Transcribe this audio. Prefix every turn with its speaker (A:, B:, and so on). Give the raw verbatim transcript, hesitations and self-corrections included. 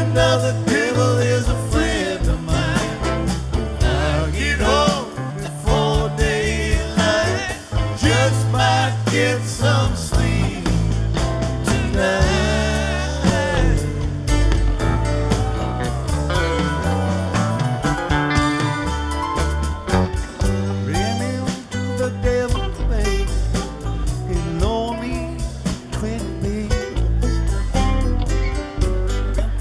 A: now the devil is a friend of mine. I'll get home before daylight, just might get some